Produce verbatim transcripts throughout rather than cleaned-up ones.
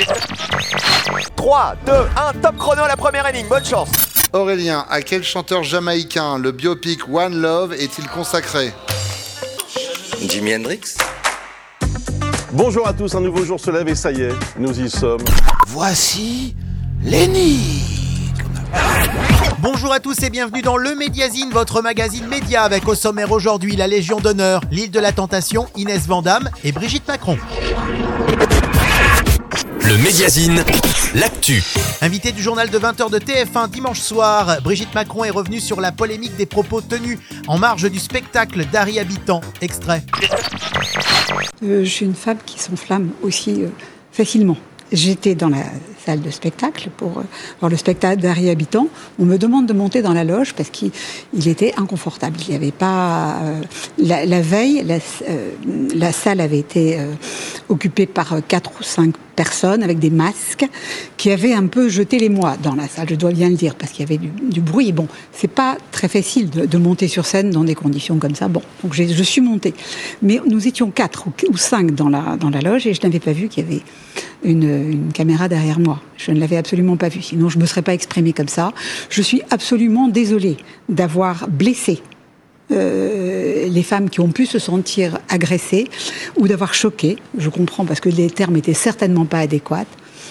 trois, deux, un, top chrono à la première énigme, bonne chance. Aurélien, à quel chanteur jamaïcain le biopic One Love est-il consacré? Jimi Hendrix. Bonjour à tous, un nouveau jour se lève et ça y est, nous y sommes. Voici l'énigme. Bonjour à tous et bienvenue dans le Médiazine, votre magazine média avec au sommaire aujourd'hui la Légion d'honneur, l'île de la Tentation, Inès Vandamme et Brigitte Macron. Le Médiazine, l'actu. Invitée du journal de vingt heures de T F un dimanche soir, Brigitte Macron est revenue sur la polémique des propos tenus en marge du spectacle d'Harry Habitant. Extrait. Euh, je suis une femme qui s'enflamme aussi euh, facilement. J'étais dans la salle de spectacle pour euh, voir le spectacle d'Harry Habitant. On me demande de monter dans la loge parce qu'il il était inconfortable. Il n'y avait pas... Euh, la, la veille, la, euh, la salle avait été euh, occupée par quatre ou cinq personnes avec des masques qui avaient un peu jeté les mois dans la salle, je dois bien le dire, parce qu'il y avait du, du bruit. Bon, c'est pas très facile de, de monter sur scène dans des conditions comme ça. Bon, donc j'ai, je suis montée. Mais nous étions quatre ou, ou cinq dans la, dans la loge et je n'avais pas vu qu'il y avait une, une caméra derrière moi. Je ne l'avais absolument pas vu, sinon je ne me serais pas exprimée comme ça. Je suis absolument désolée d'avoir blessé Euh, les femmes qui ont pu se sentir agressées ou d'avoir choqué. Je comprends parce que les termes étaient certainement pas adéquats.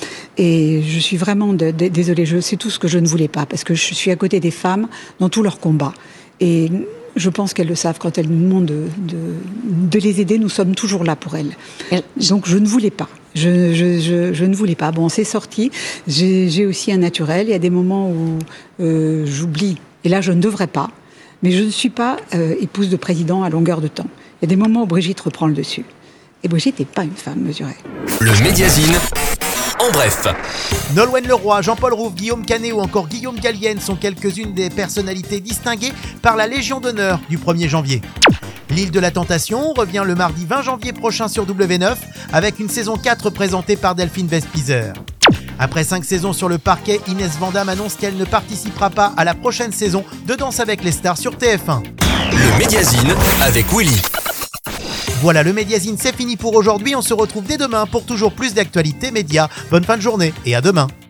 Et je suis vraiment de, de, désolée, je sais tout ce que je ne voulais pas parce que je suis à côté des femmes dans tous leurs combats. Et je pense qu'elles le savent quand elles nous demandent de, de, de les aider, nous sommes toujours là pour elles. Donc je ne voulais pas. Je, je, je, je ne voulais pas. Bon, c'est sorti. J'ai, j'ai aussi un naturel. Il y a des moments où euh, j'oublie. Et là, je ne devrais pas. Mais je ne suis pas euh, épouse de président à longueur de temps. Il y a des moments où Brigitte reprend le dessus. Et Brigitte n'est pas une femme mesurée. Le Médiazine, en bref. Nolwenn Leroy, Jean-Paul Rouve, Guillaume Canet ou encore Guillaume Gallienne sont quelques-unes des personnalités distinguées par la Légion d'honneur du premier janvier. L'île de la Tentation revient le mardi vingt janvier prochain sur W neuf avec une saison quatre présentée par Delphine Vespizer. Après cinq saisons sur le parquet, Inès Vandamme annonce qu'elle ne participera pas à la prochaine saison de Danse avec les stars sur T F un. Le Médiazine avec Willy. Voilà, le Médiazine, c'est fini pour aujourd'hui. On se retrouve dès demain pour toujours plus d'actualités médias. Bonne fin de journée et à demain.